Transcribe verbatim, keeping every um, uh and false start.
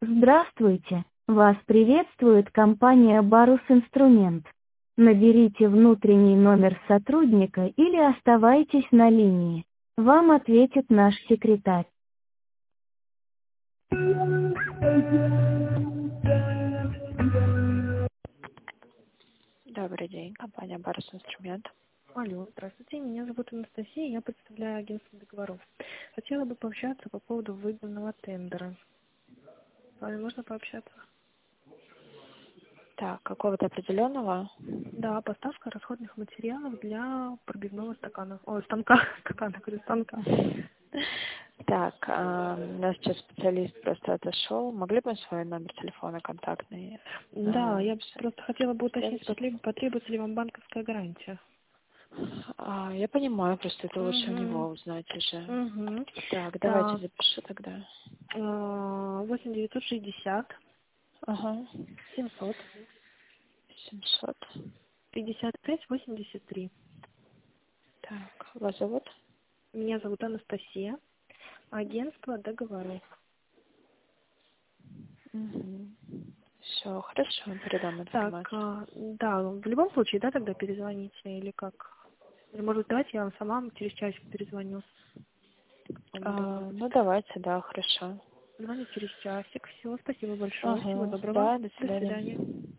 Здравствуйте! Вас приветствует компания Барус Инструмент. Наберите внутренний номер сотрудника или оставайтесь на линии. Вам ответит наш секретарь. Добрый день, компания Барус Инструмент. Алло, здравствуйте, меня зовут Анастасия, я представляю агентство договоров. Хотела бы пообщаться по поводу выданного тендера. С вами можно пообщаться? Так, какого-то определенного? Да, поставка расходных материалов для пробивного стакана. Ой, станка, стакана, говорю, станка. Так, а, у нас сейчас специалист просто отошел. Могли бы свой номер телефона контактный? Да, а, я просто хотела бы уточнить, сделать? потреб- потребуется ли вам банковская гарантия. А, я понимаю, просто это лучше у Угу. него узнать уже. Угу. Так, давайте Так, запишу тогда. восемь девятьсот шестьдесят Ага, семьсот семьсот. пятьдесят пять восемьдесят три. Так, вас зовут? Меня зовут Анастасия, агентство договоров. Угу. Все, хорошо, передам Так, информацию. а, да, в любом случае, да, тогда перезвоните или как? Или, может, давайте я вам сама через часик перезвоню. Вам удобно А, будет. ну, давайте, да, хорошо. Звоню через часик. Все, спасибо большое. Всего Ага, доброго. да, до До свидания. свидания.